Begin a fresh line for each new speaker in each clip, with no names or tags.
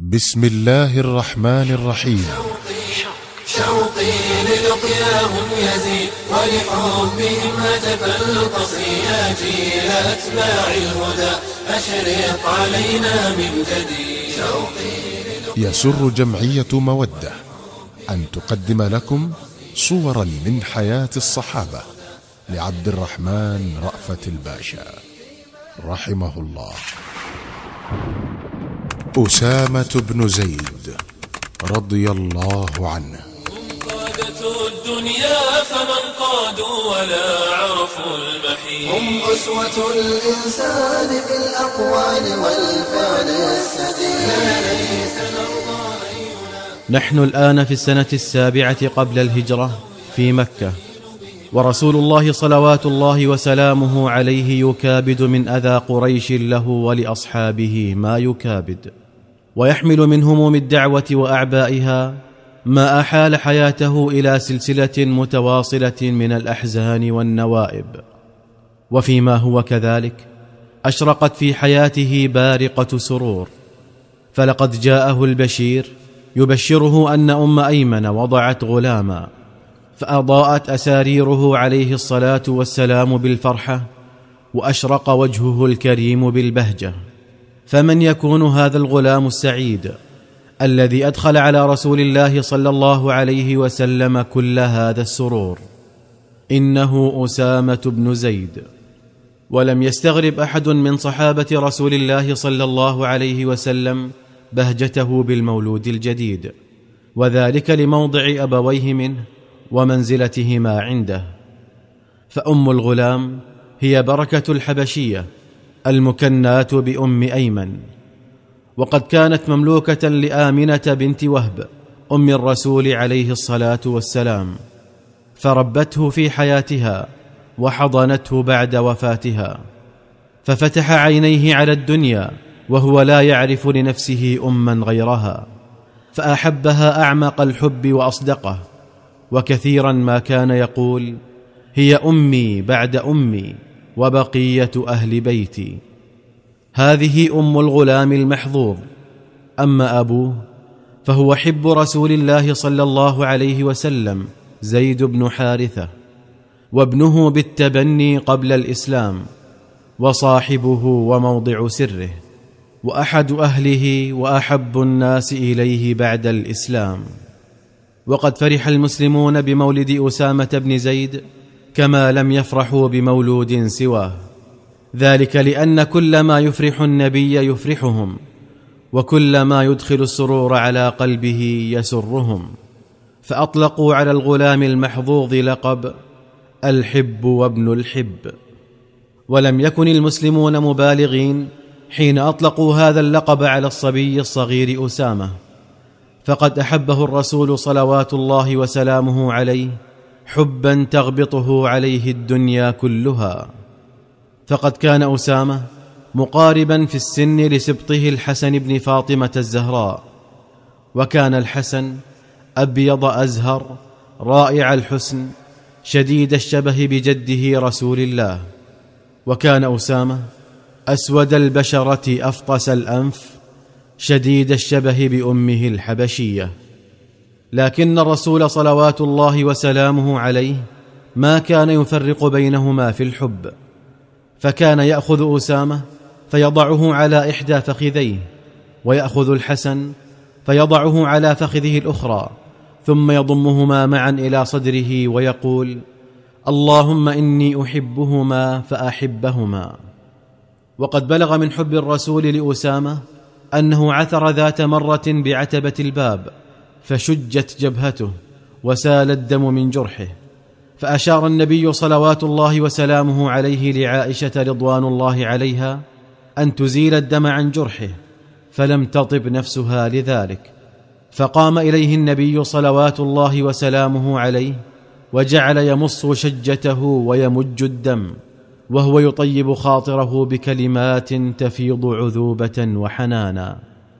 بسم الله الرحمن الرحيم.
شوقي للقياهم يزيد ولحبهم هتف القصي يا جيل أتباع الهدى أشرق علينا من جديد.
يسر جمعية مودة أن تقدم لكم صورا من حياة الصحابة لعبد الرحمن رأفت الباشا رحمه الله. أسامة بن زيد رضي الله عنه.
قادة الدنيا فمن قادوا ولا عرفوا المحيط، هم أسوة الإنسان في الأقوال والفعل السديد.
نحن الآن في السنة 7 قبل الهجرة في مكة، ورسول الله صلوات الله وسلامه عليه يكابد من أذى قريش له ولأصحابه ما يكابد، ويحمل من هموم الدعوة وأعبائها ما أحال حياته إلى سلسلة متواصلة من الأحزان والنوائب. وفيما هو كذلك أشرقت في حياته بارقة سرور، فلقد جاءه البشير يبشره أن أم أيمن وضعت غلاما، فأضاءت أساريره عليه الصلاة والسلام بالفرحة، وأشرق وجهه الكريم بالبهجة. فمن يكون هذا الغلام السعيد الذي أدخل على رسول الله صلى الله عليه وسلم كل هذا السرور؟ إنه أسامة بن زيد. ولم يستغرب أحد من صحابة رسول الله صلى الله عليه وسلم بهجته بالمولود الجديد، وذلك لموضع أبويه منه ومنزلتهما عنده. فأم الغلام هي بركة الحبشية المكناة بأم أيمن، وقد كانت مملوكة لآمنة بنت وهب أم الرسول عليه الصلاة والسلام، فربته في حياتها وحضنته بعد وفاتها، ففتح عينيه على الدنيا وهو لا يعرف لنفسه أما غيرها، فأحبها أعمق الحب وأصدقه. وكثيرا ما كان يقول: هي أمي بعد أمي وبقية أهل بيتي. هذه أم الغلام المحظوظ. أما أبوه فهو حب رسول الله صلى الله عليه وسلم زيد بن حارثة، وابنه بالتبني قبل الإسلام، وصاحبه وموضع سره، وأحد أهله وأحب الناس إليه بعد الإسلام. وقد فرح المسلمون بمولد أسامة بن زيد كما لم يفرحوا بمولود سواه، ذلك لأن كل ما يفرح النبي يفرحهم، وكل ما يدخل السرور على قلبه يسرهم، فأطلقوا على الغلام المحظوظ لقب الحب وابن الحب. ولم يكن المسلمون مبالغين حين أطلقوا هذا اللقب على الصبي الصغير أسامة، فقد أحبه الرسول صلوات الله وسلامه عليه حبا تغبطه عليه الدنيا كلها. فقد كان أسامة مقاربا في السن لسبطه الحسن بن فاطمة الزهراء، وكان الحسن أبيض أزهر رائع الحسن شديد الشبه بجده رسول الله، وكان أسامة أسود البشرة أفطس الأنف شديد الشبه بأمه الحبشية. لكن الرسول صلوات الله وسلامه عليه ما كان يفرق بينهما في الحب، فكان يأخذ أسامة فيضعه على إحدى فخذيه، ويأخذ الحسن فيضعه على فخذه الأخرى، ثم يضمهما معا إلى صدره ويقول: اللهم إني أحبهما فأحبهما. وقد بلغ من حب الرسول لأسامة أنه عثر ذات مرة بعتبة الباب فشجت جبهته وسال الدم من جرحه، فأشار النبي صلوات الله وسلامه عليه لعائشة رضوان الله عليها أن تزيل الدم عن جرحه، فلم تطب نفسها لذلك، فقام إليه النبي صلوات الله وسلامه عليه وجعل يمص شجته ويمج الدم، وهو يطيب خاطره بكلمات تفيض عذوبة وحنانا.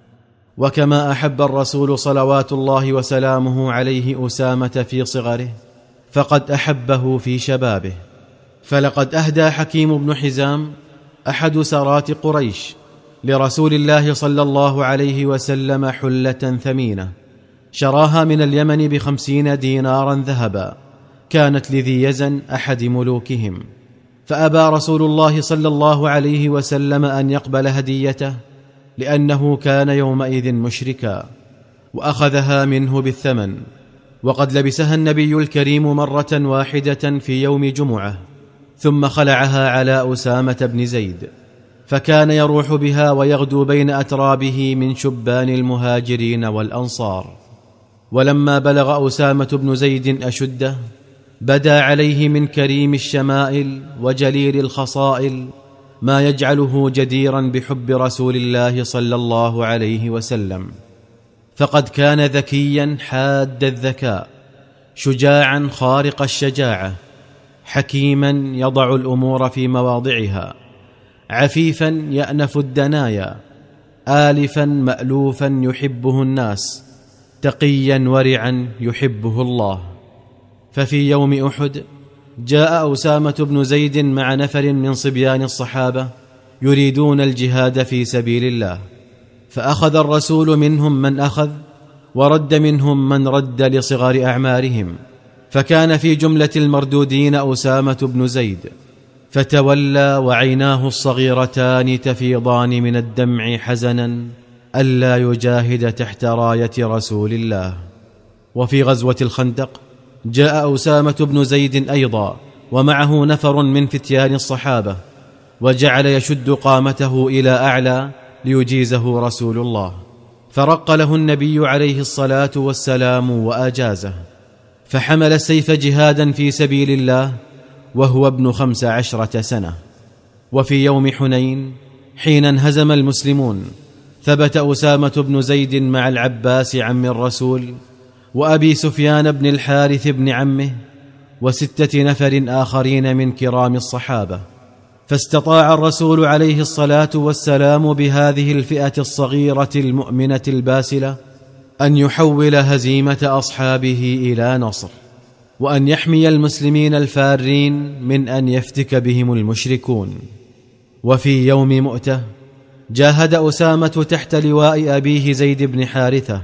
وكما أحب الرسول صلوات الله وسلامه عليه أسامة في صغره، فقد أحبه في شبابه. فلقد أهدى حكيم بن حزام أحد سرات قريش لرسول الله صلى الله عليه وسلم حلة ثمينة شراها من اليمن ب50 دينارا ذهبا، كانت لذي يزن أحد ملوكهم، فأبى رسول الله صلى الله عليه وسلم أن يقبل هديته لأنه كان يومئذ مشركا، وأخذها منه بالثمن. وقد لبسها النبي الكريم مرة واحدة في يوم جمعة، ثم خلعها على أسامة بن زيد، فكان يروح بها ويغدو بين أترابه من شبان المهاجرين والأنصار. ولما بلغ أسامة بن زيد أشده بدا عليه من كريم الشمائل وجليل الخصائل ما يجعله جديرا بحب رسول الله صلى الله عليه وسلم، فقد كان ذكيا حاد الذكاء، شجاعا خارق الشجاعة، حكيما يضع الأمور في مواضعها، عفيفا يأنف الدنايا، آلفا مألوفا يحبه الناس، تقيا ورعا يحبه الله. ففي يوم أحد جاء أسامة بن زيد مع نفر من صبيان الصحابة يريدون الجهاد في سبيل الله، فأخذ الرسول منهم من أخذ ورد منهم من رد لصغار أعمارهم، فكان في جملة المردودين أسامة بن زيد، فتولى وعيناه الصغيرتان تفيضان من الدمع حزنا ألا يجاهد تحت راية رسول الله. وفي غزوة الخندق جاء أسامة بن زيد أيضا ومعه نفر من فتيان الصحابة، وجعل يشد قامته إلى أعلى ليجيزه رسول الله، فرق له النبي عليه الصلاة والسلام وأجازه، فحمل السيف جهادا في سبيل الله وهو ابن 15 سنة. وفي يوم حنين حين انهزم المسلمون ثبت أسامة بن زيد مع العباس عم الرسول وأبي سفيان بن الحارث بن عمه و6 نفر آخرين من كرام الصحابة، فاستطاع الرسول عليه الصلاة والسلام بهذه الفئة الصغيرة المؤمنة الباسلة أن يحول هزيمة أصحابه إلى نصر، وأن يحمي المسلمين الفارين من أن يفتك بهم المشركون. وفي يوم مؤتة جاهد أسامة تحت لواء أبيه زيد بن حارثة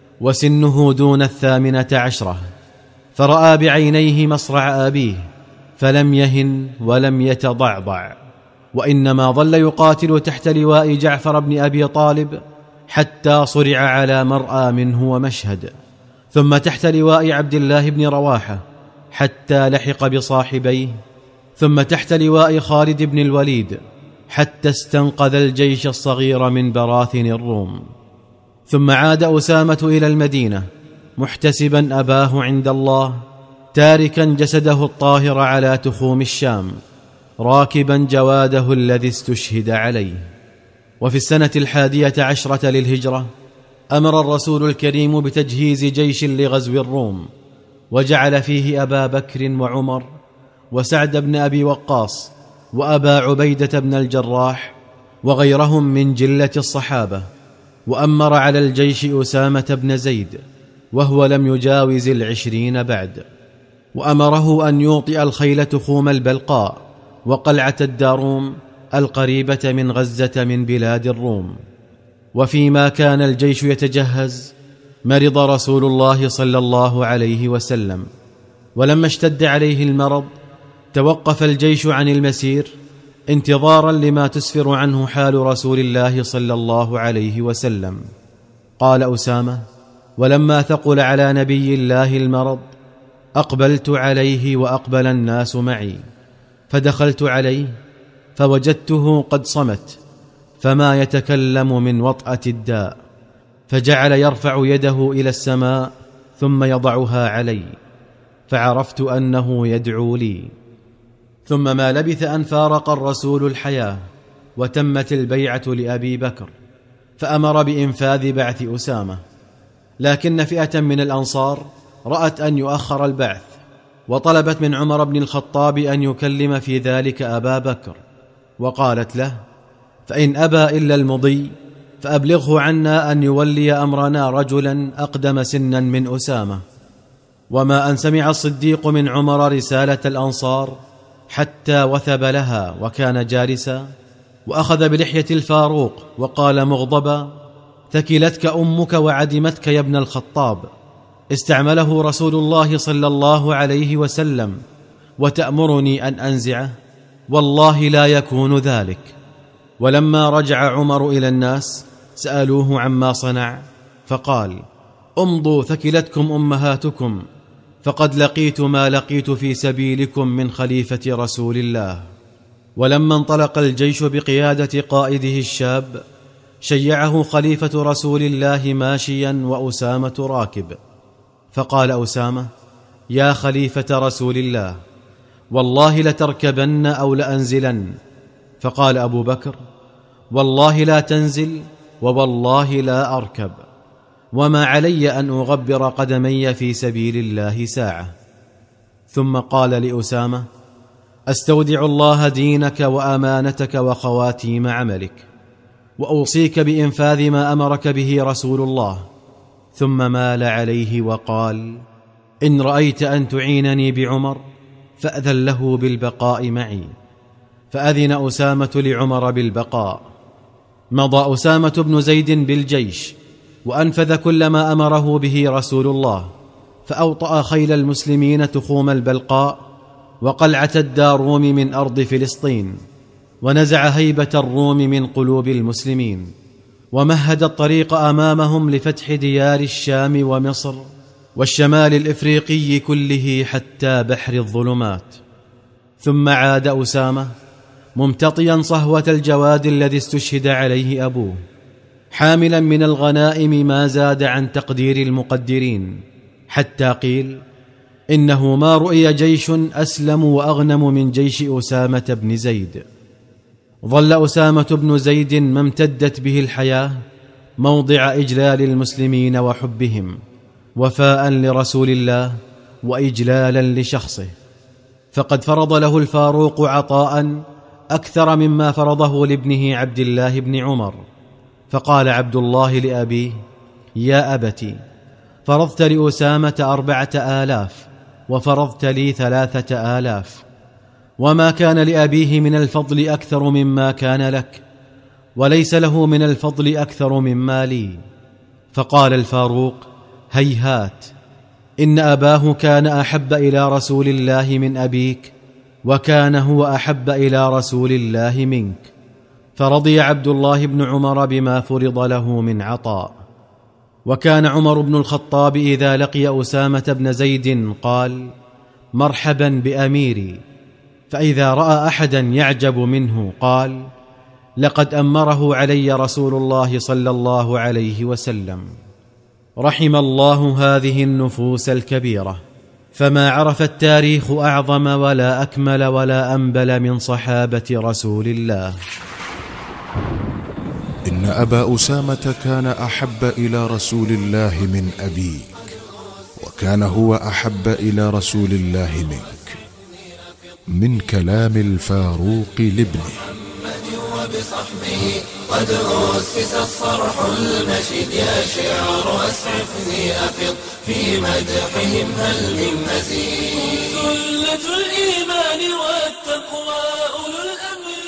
وسنه دون 18، فرأى بعينيه مصرع أبيه فلم يهن ولم يتضعضع، وإنما ظل يقاتل تحت لواء جعفر بن أبي طالب حتى صرع على مرأى منه ومشهد، ثم تحت لواء عبد الله بن رواحة حتى لحق بصاحبيه، ثم تحت لواء خالد بن الوليد حتى استنقذ الجيش الصغير من براثن الروم. ثم عاد أسامة إلى المدينة محتسبا أباه عند الله، تاركا جسده الطاهر على تخوم الشام، راكبا جواده الذي استشهد عليه. وفي السنة 11 للهجرة أمر الرسول الكريم بتجهيز جيش لغزو الروم، وجعل فيه أبا بكر وعمر وسعد بن أبي وقاص وأبا عبيدة بن الجراح وغيرهم من جلة الصحابة، وأمر على الجيش أسامة بن زيد وهو لم يجاوز 20 بعد، وأمره أن يوطئ الخيل تخوم البلقاء وقلعة الداروم القريبة من غزة من بلاد الروم. وفيما كان الجيش يتجهز مرض رسول الله صلى الله عليه وسلم، ولما اشتد عليه المرض توقف الجيش عن المسير انتظارا لما تسفر عنه حال رسول الله صلى الله عليه وسلم. قال أسامة: ولما ثقل على نبي الله المرض أقبلت عليه وأقبل الناس معي، فدخلت عليه فوجدته قد صمت فما يتكلم من وطأة الداء، فجعل يرفع يده إلى السماء ثم يضعها علي، فعرفت أنه يدعو لي. ثم ما لبث أن فارق الرسول الحياة وتمت البيعة لأبي بكر، فأمر بإنفاذ بعث أسامة، لكن فئة من الأنصار رأت أن يؤخر البعث، وطلبت من عمر بن الخطاب أن يكلم في ذلك أبا بكر، وقالت له: فإن أبى إلا المضي فأبلغه عنا أن يولي أمرنا رجلا أقدم سنا من أسامة. وما أن سمع الصديق من عمر رسالة الأنصار حتى وثب لها وكان جالسا، وأخذ بلحية الفاروق وقال مغضبا: ثكلتك أمك وعدمتك يا ابن الخطاب. استعمله رسول الله صلى الله عليه وسلم وتأمرني أن أنزعه؟ والله لا يكون ذلك. ولما رجع عمر إلى الناس سألوه عما صنع، فقال: امضوا ثكلتكم أمهاتكم، فقد لقيت ما لقيت في سبيلكم من خليفة رسول الله. ولما انطلق الجيش بقيادة قائده الشاب شيعه خليفة رسول الله ماشيا وأسامة راكب، فقال أسامة: يا خليفة رسول الله، والله لتركبن أو لأنزلن. فقال أبو بكر: والله لا تنزل ووالله لا أركب، وما علي أن أغبر قدمي في سبيل الله ساعة. ثم قال لأسامة: أستودع الله دينك وأمانتك وخواتيم عملك، وأوصيك بإنفاذ ما أمرك به رسول الله. ثم مال عليه وقال: إن رأيت أن تعينني بعمر فأذن له بالبقاء معي. فأذن أسامة لعمر بالبقاء. مضى أسامة بن زيد بالجيش وأنفذ كل ما أمره به رسول الله، فأوطأ خيل المسلمين تخوم البلقاء وقلعة الداروم من أرض فلسطين، ونزع هيبة الروم من قلوب المسلمين، ومهد الطريق أمامهم لفتح ديار الشام ومصر والشمال الإفريقي كله حتى بحر الظلمات. ثم عاد أسامة ممتطيا صهوة الجواد الذي استشهد عليه أبوه، حاملا من الغنائم ما زاد عن تقدير المقدرين، حتى قيل إنه ما رؤي جيش أسلم وأغنم من جيش أسامة بن زيد. ظل أسامة بن زيد ما امتدت به الحياة موضع إجلال المسلمين وحبهم، وفاء لرسول الله وإجلالا لشخصه، فقد فرض له الفاروق عطاء أكثر مما فرضه لابنه عبد الله بن عمر. فقال عبد الله لأبيه: يا أبتي، فرضت لأسامة 4000 وفرضت لي 3000، وما كان لأبيه من الفضل أكثر مما كان لك، وليس له من الفضل أكثر مما لي. فقال الفاروق: هيهات، إن أباه كان أحب إلى رسول الله من أبيك، وكان هو أحب إلى رسول الله منك. فرضي عبد الله بن عمر بما فرض له من عطاء. وكان عمر بن الخطاب إذا لقي أسامة بن زيد قال: مرحبا بأميري، فإذا رأى أحدا يعجب منه قال: لقد أمره علي رسول الله صلى الله عليه وسلم. رحم الله هذه النفوس الكبيرة، فما عرف التاريخ أعظم ولا أكمل ولا أنبل من صحابة رسول الله.
إن أبا أسامة كان أحب إلى رسول الله من أبيك، وكان هو أحب إلى رسول الله منك. من كلام الفاروق لابنه.
وبصحبه قد أسس الصرح المشيد، يا شعر أسعفني أفض في مدحهم هل من مزيد. سلة الإيمان والتقوى أولو الأمر